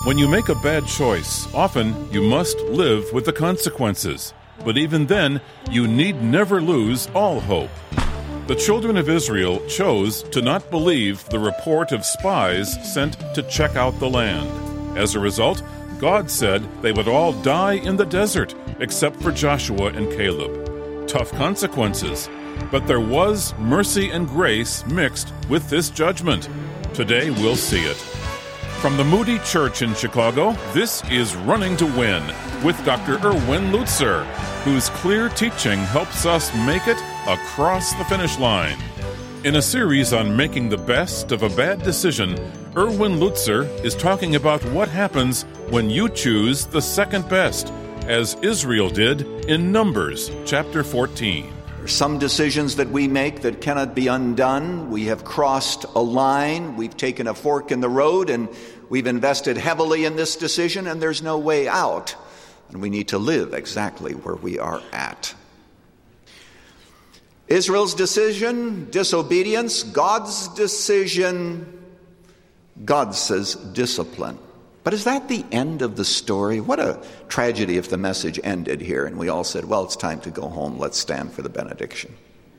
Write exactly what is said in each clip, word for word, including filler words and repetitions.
When you make a bad choice, often you must live with the consequences. But even then, you need never lose all hope. The children of Israel chose to not believe the report of spies sent to check out the land. As a result, God said they would all die in the desert, except for Joshua and Caleb. Tough consequences. But there was mercy and grace mixed with this judgment. Today we'll see it. From the Moody Church in Chicago, this is Running to Win with Doctor Erwin Lutzer, whose clear teaching helps us make it across the finish line. In a series on making the best of a bad decision, Erwin Lutzer is talking about what happens when you choose the second best, as Israel did in Numbers chapter fourteen. Some decisions that we make that cannot be undone. We have crossed a line. We've taken a fork in the road, and we've invested heavily in this decision, and there's no way out. And we need to live exactly where we are at. Israel's decision, disobedience. God's decision, God says discipline. But is that the end of the story? What a tragedy if the message ended here and we all said, well, it's time to go home. Let's stand for the benediction.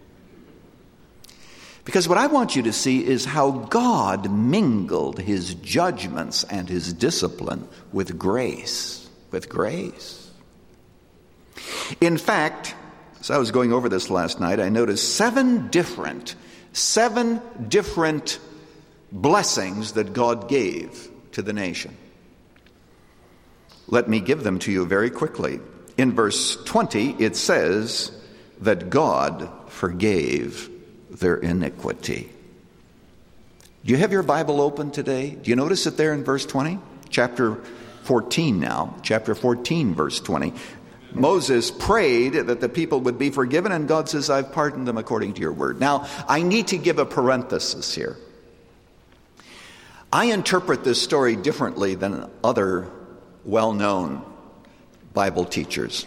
Because what I want you to see is how God mingled his judgments and his discipline with grace. With grace. In fact, as I was going over this last night, I noticed seven different, seven different blessings that God gave to the nation. Let me give them to you very quickly. In verse twenty, it says that God forgave their iniquity. Do you have your Bible open today? Do you notice it there in verse twenty? Chapter fourteen now. Chapter fourteen, verse twenty. Moses prayed that the people would be forgiven, and God says, I've pardoned them according to your word. Now, I need to give a parenthesis here. I interpret this story differently than other well-known Bible teachers.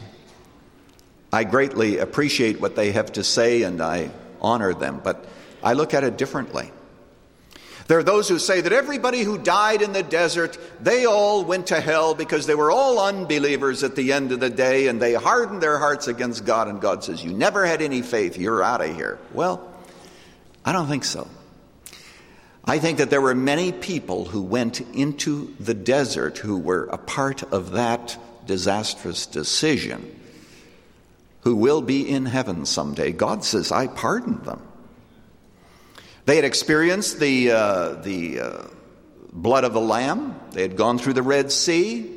I greatly appreciate what they have to say, and I honor them, but I look at it differently. There are those who say that everybody who died in the desert, they all went to hell because they were all unbelievers at the end of the day, and they hardened their hearts against God, and God says, you never had any faith, you're out of here. Well, I don't think so. I think that there were many people who went into the desert who were a part of that disastrous decision, who will be in heaven someday. God says, I pardoned them. They had experienced the, uh, the uh, blood of the Lamb. They had gone through the Red Sea.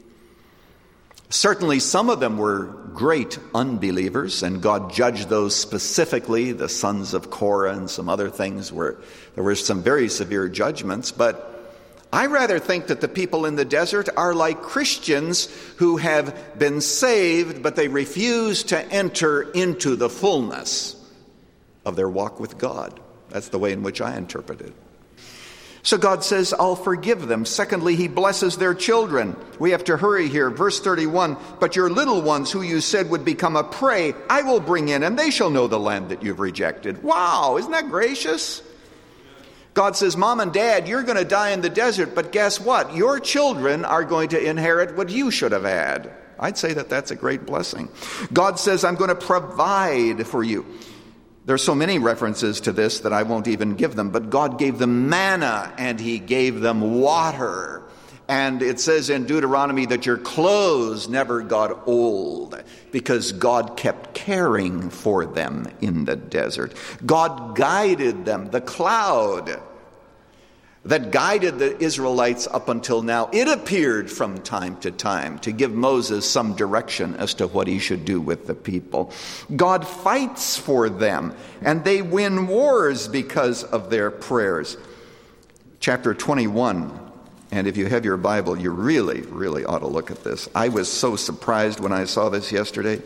Certainly some of them were great unbelievers, and God judged those specifically, the sons of Korah and some other things where there were some very severe judgments. But I rather think that the people in the desert are like Christians who have been saved, but they refuse to enter into the fullness of their walk with God. That's the way in which I interpret it. So God says, I'll forgive them. Secondly, he blesses their children. We have to hurry here. Verse thirty-one, but your little ones who you said would become a prey, I will bring in, and they shall know the land that you've rejected. Wow, isn't that gracious? God says, Mom and Dad, you're going to die in the desert, but guess what? Your children are going to inherit what you should have had. I'd say that that's a great blessing. God says, I'm going to provide for you. There's so many references to this that I won't even give them, but God gave them manna and he gave them water. And it says in Deuteronomy that your clothes never got old because God kept caring for them in the desert. God guided them. The cloud that guided the Israelites up until now, it appeared from time to time to give Moses some direction as to what he should do with the people. God fights for them, and they win wars because of their prayers. Chapter twenty-one, and if you have your Bible, you really, really ought to look at this. I was so surprised when I saw this yesterday.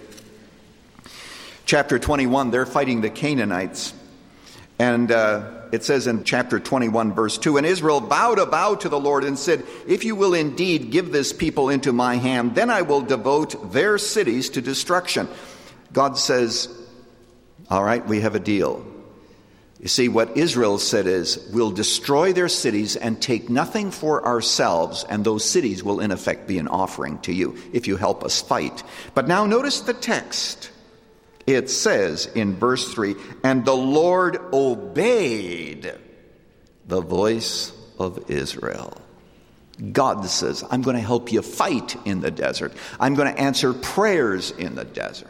Chapter twenty-one, they're fighting the Canaanites. And uh, it says in chapter twenty-one, verse two, and Israel bowed a vow to the Lord and said, if you will indeed give this people into my hand, then I will devote their cities to destruction. God says, all right, we have a deal. You see, what Israel said is, we'll destroy their cities and take nothing for ourselves, and those cities will in effect be an offering to you if you help us fight. But now notice the text. It says in verse three, and the Lord obeyed the voice of Israel. God says, I'm going to help you fight in the desert. I'm going to answer prayers in the desert.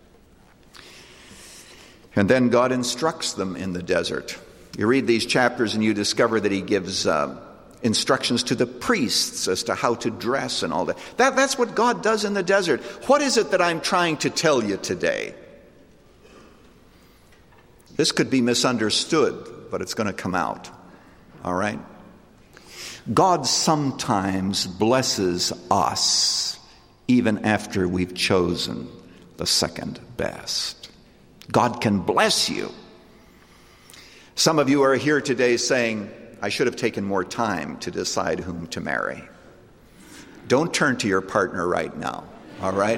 And then God instructs them in the desert. You read these chapters and you discover that he gives uh, instructions to the priests as to how to dress and all that. that. That's what God does in the desert. What is it that I'm trying to tell you today? This could be misunderstood, but it's going to come out. All right? God sometimes blesses us even after we've chosen the second best. God can bless you. Some of you are here today saying, I should have taken more time to decide whom to marry. Don't turn to your partner right now, all right?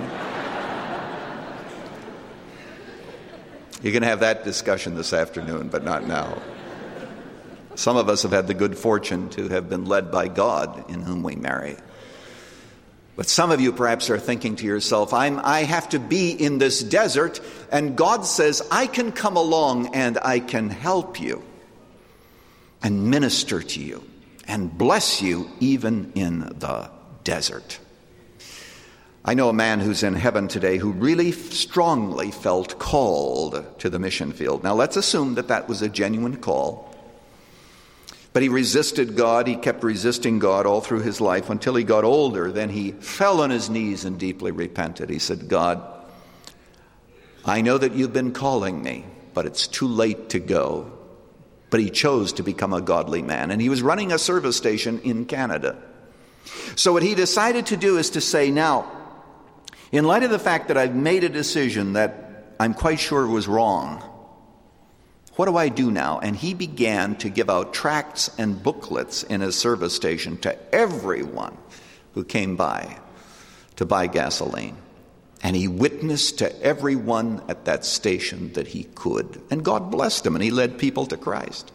You can have that discussion this afternoon, but not now. Some of us have had the good fortune to have been led by God in whom we marry. But some of you perhaps are thinking to yourself, I'm, I have to be in this desert, and God says, I can come along and I can help you and minister to you and bless you even in the desert. I know a man who's in heaven today who really strongly felt called to the mission field. Now let's assume that that was a genuine call. But he resisted God. He kept resisting God all through his life until he got older. Then he fell on his knees and deeply repented. He said, God, I know that you've been calling me, but it's too late to go. But he chose to become a godly man. And he was running a service station in Canada. So what he decided to do is to say, now, in light of the fact that I've made a decision that I'm quite sure was wrong, what do I do now? And he began to give out tracts and booklets in his service station to everyone who came by to buy gasoline. And he witnessed to everyone at that station that he could. And God blessed him, and he led people to Christ.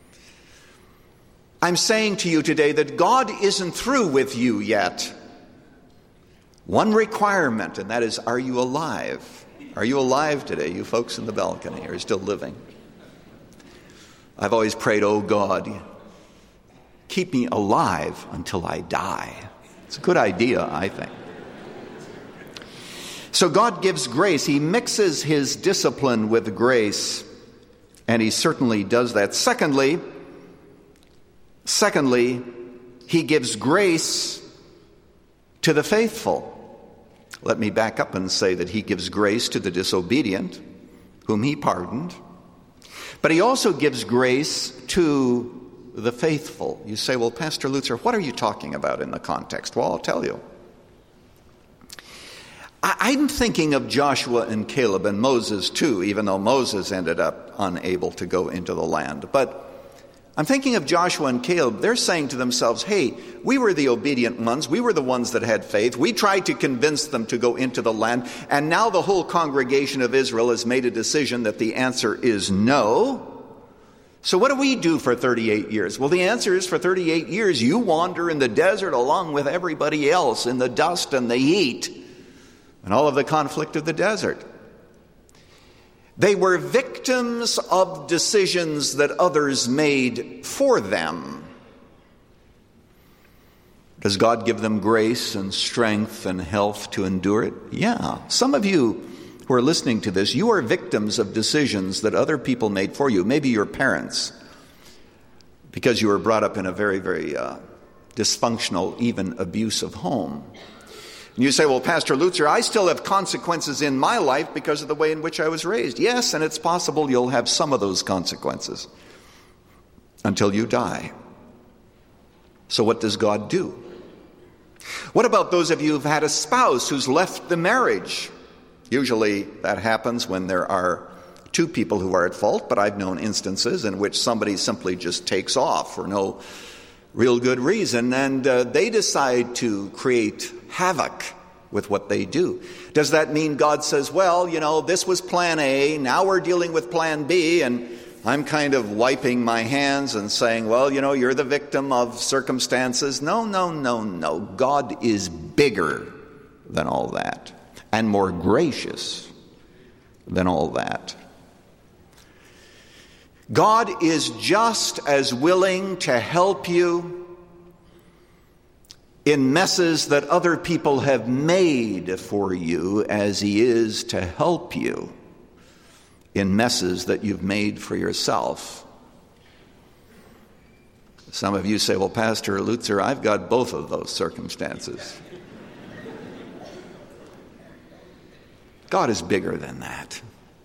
I'm saying to you today that God isn't through with you yet. One requirement, and that is, are you alive? Are you alive today, you folks in the balcony? Are you still living? I've always prayed, oh God, keep me alive until I die. It's a good idea, I think. So God gives grace. He mixes his discipline with grace, and he certainly does that. Secondly, secondly, he gives grace to the faithful. Let me back up and say that he gives grace to the disobedient, whom he pardoned. But he also gives grace to the faithful. You say, well, Pastor Lutzer, what are you talking about in the context? Well, I'll tell you. I'm thinking of Joshua and Caleb and Moses too, even though Moses ended up unable to go into the land. But I'm thinking of Joshua and Caleb. They're saying to themselves, hey, we were the obedient ones. We were the ones that had faith. We tried to convince them to go into the land. And now the whole congregation of Israel has made a decision that the answer is no. So what do we do for thirty-eight years? Well, the answer is for thirty-eight years, you wander in the desert along with everybody else in the dust and the heat and all of the conflict of the desert. They were victims of decisions that others made for them. Does God give them grace and strength and health to endure it? Yeah. Some of you who are listening to this, you are victims of decisions that other people made for you. Maybe your parents, because you were brought up in a very, very uh, dysfunctional, even abusive home. And you say, well, Pastor Lutzer, I still have consequences in my life because of the way in which I was raised. Yes, and it's possible you'll have some of those consequences until you die. So what does God do? What about those of you who've had a spouse who's left the marriage? Usually that happens when there are two people who are at fault, but I've known instances in which somebody simply just takes off for no real good reason, and uh, they decide to create havoc with what they do. Does that mean God says, well, you know, this was plan A, now we're dealing with plan B, and I'm kind of wiping my hands and saying, well, you know, you're the victim of circumstances. No, no, no, no. God is bigger than all that and more gracious than all that. God is just as willing to help you in messes that other people have made for you as he is to help you in messes that you've made for yourself. Some of you say, well, Pastor Lutzer, I've got both of those circumstances. God is bigger than that.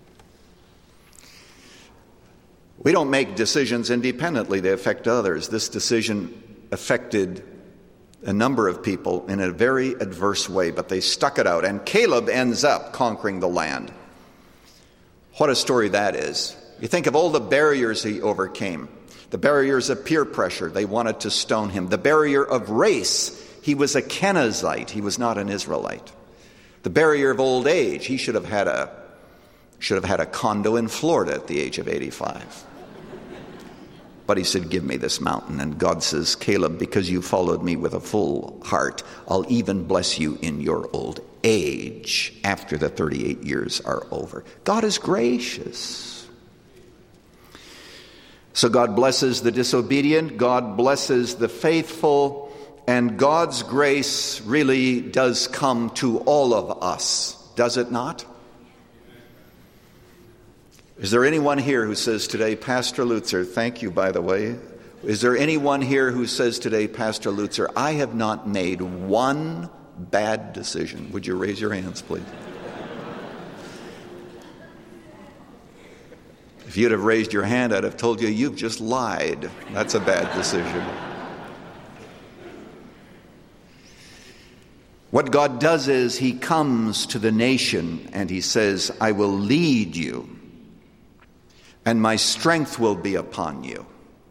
We don't make decisions independently. They affect others. This decision affected a number of people in a very adverse way, but they stuck it out. And Caleb ends up conquering the land. What a story that is. You think of all the barriers he overcame. The barriers of peer pressure. They wanted to stone him. The barrier of race. He was a Kenizzite. He was not an Israelite. The barrier of old age. He should have had a, should have had a condo in Florida at the age of eighty-five. But he said, give me this mountain. And God says, Caleb, because you followed me with a full heart, I'll even bless you in your old age after the thirty-eight years are over. God is gracious. So God blesses the disobedient. God blesses the faithful. And God's grace really does come to all of us, does it not? Is there anyone here who says today, Pastor Lutzer, thank you, by the way. Is there anyone here who says today, Pastor Lutzer, I have not made one bad decision? Would you raise your hands, please? If you'd have raised your hand, I'd have told you, you've just lied. That's a bad decision. What God does is he comes to the nation and he says, I will lead you. And my strength will be upon you.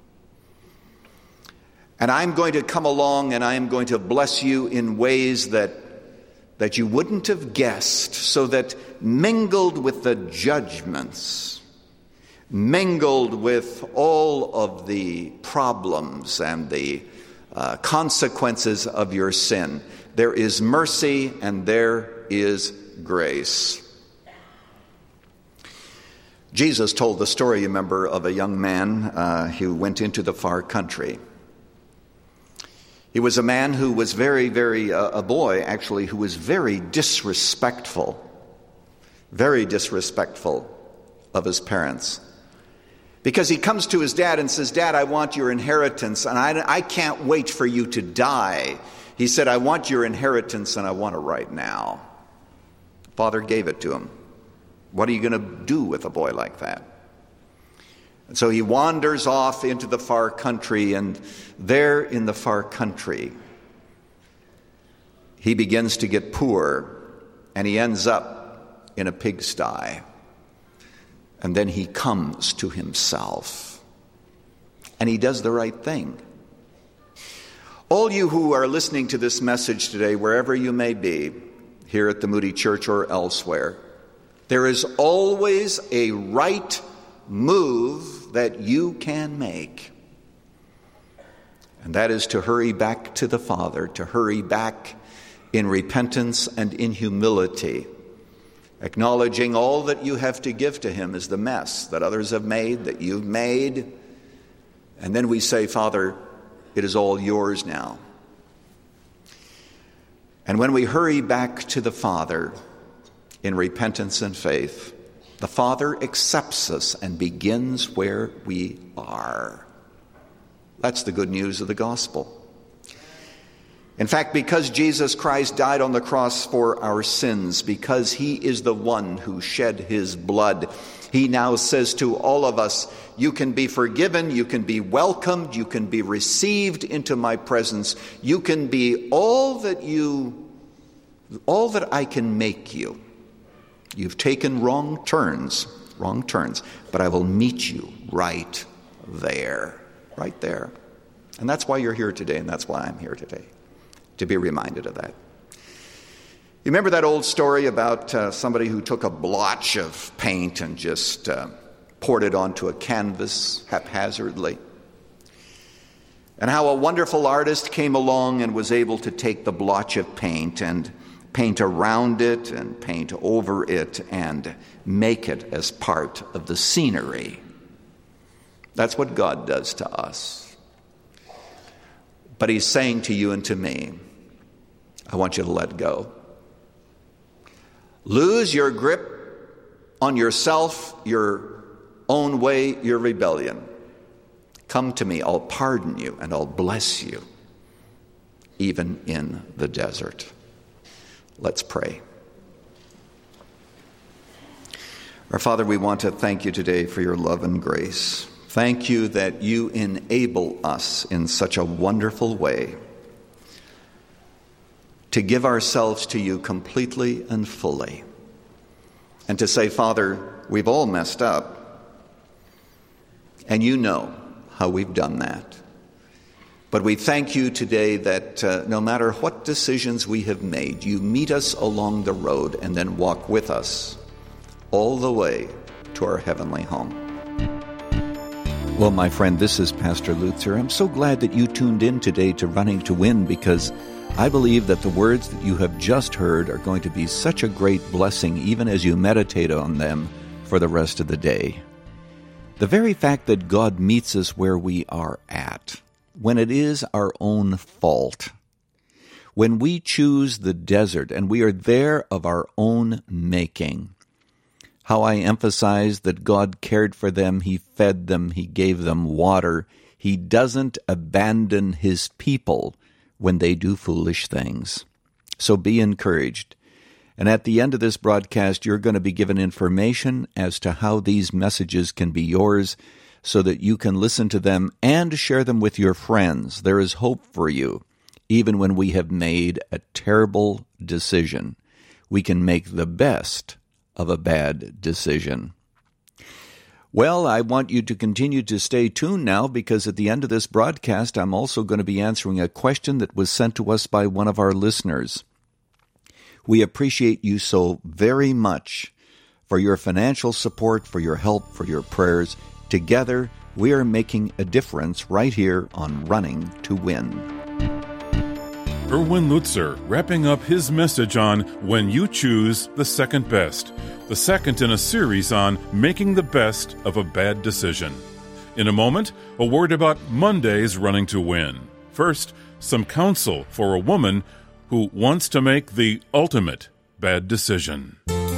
And I'm going to come along and I'm going to bless you in ways that, that you wouldn't have guessed, so that mingled with the judgments, mingled with all of the problems and the uh, consequences of your sin, there is mercy and there is grace. Jesus told the story, you remember, of a young man uh, who went into the far country. He was a man who was very, very, uh, a boy actually, who was very disrespectful, very disrespectful of his parents. Because he comes to his dad and says, Dad, I want your inheritance, and I, I can't wait for you to die. He said, I want your inheritance, and I want it right now. Father gave it to him. What are you going to do with a boy like that? And so he wanders off into the far country, and there in the far country, he begins to get poor, and he ends up in a pigsty. And then he comes to himself, and he does the right thing. All you who are listening to this message today, wherever you may be, here at the Moody Church or elsewhere, there is always a right move that you can make. And that is to hurry back to the Father, to hurry back in repentance and in humility, acknowledging all that you have to give to him is the mess that others have made, that you've made. And then we say, Father, it is all yours now. And when we hurry back to the Father in repentance and faith, the Father accepts us and begins where we are. That's the good news of the gospel. In fact, because Jesus Christ died on the cross for our sins, because he is the one who shed his blood, he now says to all of us, you can be forgiven, you can be welcomed, you can be received into my presence, you can be all that you, all that I can make you. You've taken wrong turns, wrong turns, but I will meet you right there, right there. And that's why you're here today, and that's why I'm here today, to be reminded of that. You remember that old story about uh, somebody who took a blotch of paint and just uh, poured it onto a canvas haphazardly. And how a wonderful artist came along and was able to take the blotch of paint and paint around it and paint over it and make it as part of the scenery. That's what God does to us. But he's saying to you and to me, I want you to let go. Lose your grip on yourself, your own way, your rebellion. Come to me, I'll pardon you and I'll bless you, even in the desert. Let's pray. Our Father, we want to thank you today for your love and grace. Thank you that you enable us in such a wonderful way to give ourselves to you completely and fully. And to say, Father, we've all messed up, and you know how we've done that. But we thank you today that uh, no matter what decisions we have made, you meet us along the road and then walk with us all the way to our heavenly home. Well, my friend, this is Pastor Lutzer. I'm so glad that you tuned in today to Running to Win, because I believe that the words that you have just heard are going to be such a great blessing even as you meditate on them for the rest of the day. The very fact that God meets us where we are at, when it is our own fault, when we choose the desert and we are there of our own making, how I emphasize that God cared for them, He fed them, He gave them water. He doesn't abandon His people when they do foolish things. So be encouraged. And at the end of this broadcast, you're going to be given information as to how these messages can be yours so that you can listen to them and share them with your friends. There is hope for you. Even when we have made a terrible decision, we can make the best of a bad decision. Well, I want you to continue to stay tuned now, because at the end of this broadcast, I'm also going to be answering a question that was sent to us by one of our listeners. We appreciate you so very much for your financial support, for your help, for your prayers. Together, we are making a difference right here on Running to Win. Erwin Lutzer wrapping up his message on When You Choose the Second Best, the second in a series on making the best of a bad decision. In a moment, a word about Monday's Running to Win. First, some counsel for a woman who wants to make the ultimate bad decision.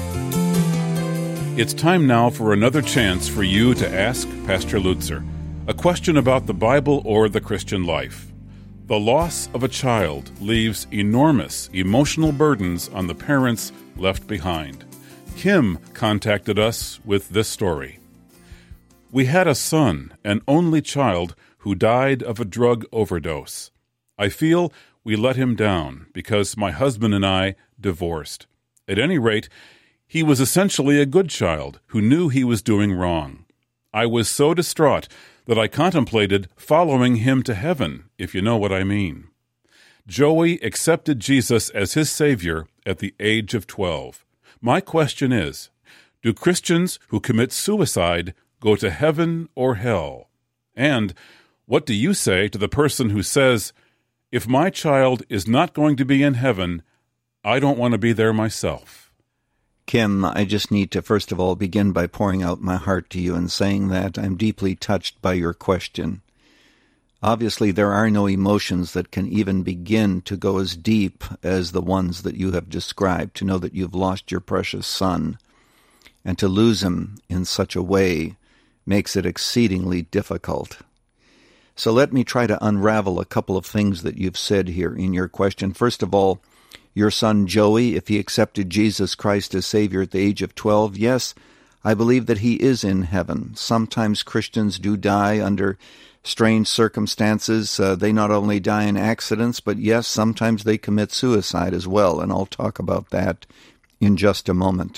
It's time now for another chance for you to ask Pastor Lutzer a question about the Bible or the Christian life. The loss of a child leaves enormous emotional burdens on the parents left behind. Kim contacted us with this story. We had a son, an only child, who died of a drug overdose. I feel we let him down because my husband and I divorced. At any rate, he was essentially a good child who knew he was doing wrong. I was so distraught that I contemplated following him to heaven, if you know what I mean. Joey accepted Jesus as his Savior at the age of twelve. My question is, do Christians who commit suicide go to heaven or hell? And what do you say to the person who says, if my child is not going to be in heaven, I don't want to be there myself? Kim, I just need to first of all begin by pouring out my heart to you and saying that I'm deeply touched by your question. Obviously, there are no emotions that can even begin to go as deep as the ones that you have described, to know that you've lost your precious son, and to lose him in such a way makes it exceedingly difficult. So let me try to unravel a couple of things that you've said here in your question. First of all, your son Joey, if he accepted Jesus Christ as Savior at the age of twelve, yes, I believe that he is in heaven. Sometimes Christians do die under strange circumstances. Uh, they not only die in accidents, but yes, sometimes they commit suicide as well, and I'll talk about that in just a moment.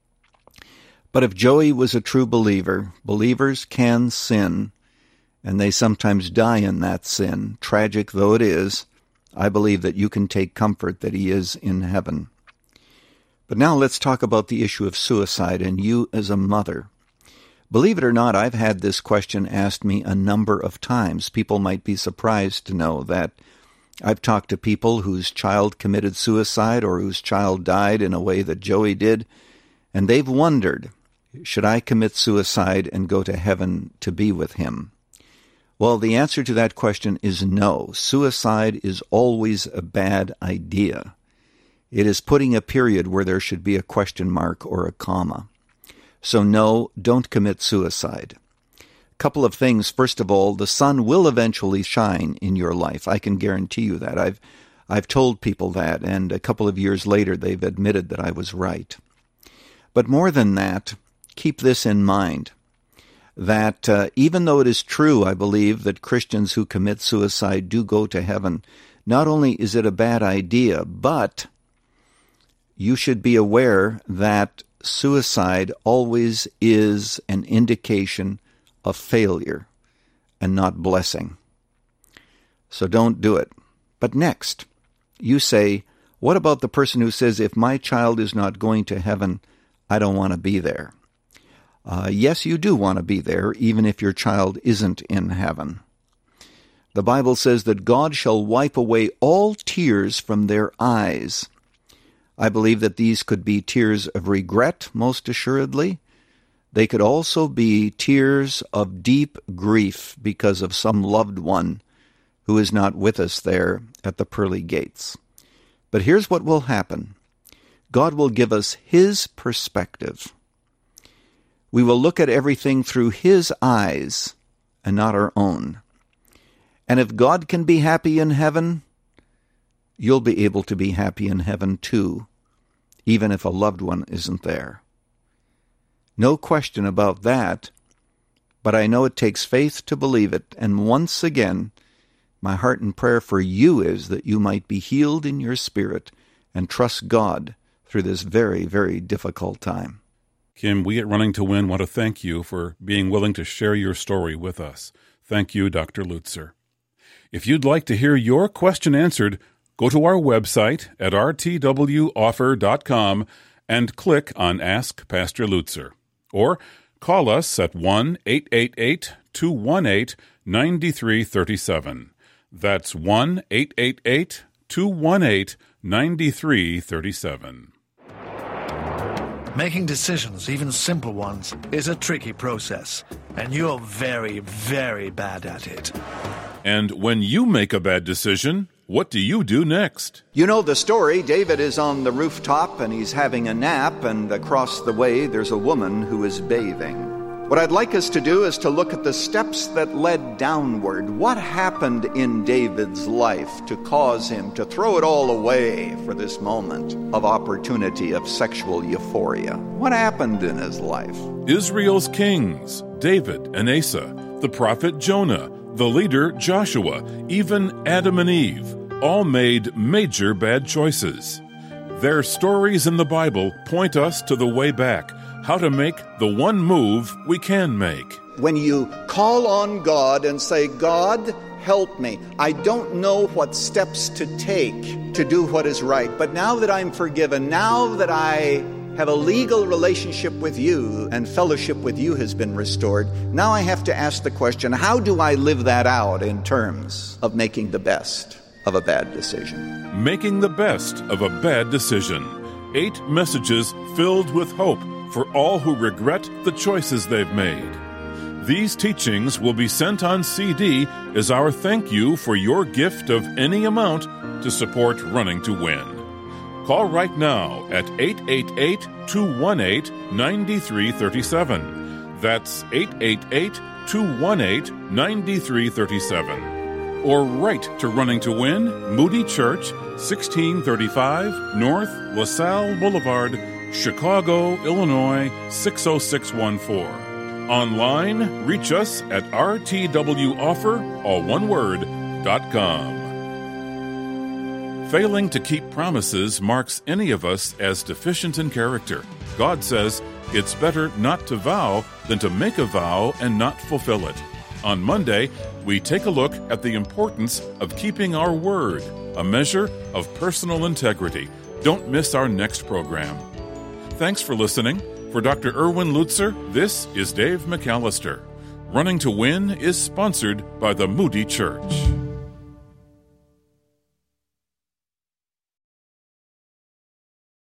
But if Joey was a true believer, believers can sin, and they sometimes die in that sin, tragic though it is. I believe that you can take comfort that he is in heaven. But now let's talk about the issue of suicide and you as a mother. Believe it or not, I've had this question asked me a number of times. People might be surprised to know that I've talked to people whose child committed suicide or whose child died in a way that Joey did, and they've wondered, should I commit suicide and go to heaven to be with him? Well, the answer to that question is no. Suicide is always a bad idea. It is putting a period where there should be a question mark or a comma. So no, don't commit suicide. Couple of things. First of all, the sun will eventually shine in your life. I can guarantee you that. I've I've told people that, and a couple of years later they've admitted that I was right. But more than that, keep this in mind, that uh, even though it is true, I believe, that Christians who commit suicide do go to heaven, not only is it a bad idea, but you should be aware that suicide always is an indication of failure and not blessing. So don't do it. But next, you say, what about the person who says, if my child is not going to heaven, I don't want to be there? Uh, yes, you do want to be there, even if your child isn't in heaven. The Bible says that God shall wipe away all tears from their eyes. I believe that these could be tears of regret, most assuredly. They could also be tears of deep grief because of some loved one who is not with us there at the pearly gates. But here's what will happen. God will give us His perspective. We will look at everything through His eyes and not our own. And if God can be happy in heaven, you'll be able to be happy in heaven too, even if a loved one isn't there. No question about that, but I know it takes faith to believe it. And once again, my heart and prayer for you is that you might be healed in your spirit and trust God through this very, very difficult time. Kim, we at Running to Win want to thank you for being willing to share your story with us. Thank you, Doctor Lutzer. If you'd like to hear your question answered, go to our website at r t w offer dot com and click on Ask Pastor Lutzer. Or call us at one eight eight eight, two one eight, nine three three seven. That's one eight eight eight, two one eight, nine three three seven. Making decisions, even simple ones, is a tricky process, and you're very, very bad at it. And when you make a bad decision, what do you do next? You know the story. David is on the rooftop and he's having a nap, and across the way there's a woman who is bathing. What I'd like us to do is to look at the steps that led downward. What happened in David's life to cause him to throw it all away for this moment of opportunity, of sexual euphoria? What happened in his life? Israel's kings, David and Asa, the prophet Jonah, the leader Joshua, even Adam and Eve, all made major bad choices. Their stories in the Bible point us to the way back, how to make the one move we can make. When you call on God and say, God, help me. I don't know what steps to take to do what is right, but now that I'm forgiven, now that I have a legal relationship with you and fellowship with you has been restored, now I have to ask the question, how do I live that out in terms of making the best of a bad decision? Making the best of a bad decision. Eight messages filled with hope for all who regret the choices they've made. These teachings will be sent on C D as our thank you for your gift of any amount to support Running to Win. Call right now at eight eight eight, two one eight, nine three three seven. That's eight eight eight, two one eight, nine three three seven. Or write to Running to Win, Moody Church, sixteen thirty-five North LaSalle Boulevard, Chicago, Illinois, six oh six one four. Online, reach us at r t w offer, all one word, dot com. Failing to keep promises marks any of us as deficient in character. God says it's better not to vow than to make a vow and not fulfill it. On Monday, we take a look at the importance of keeping our word, a measure of personal integrity. Don't miss our next program. Thanks for listening. For Doctor Erwin Lutzer, this is Dave McAllister. Running to Win is sponsored by the Moody Church.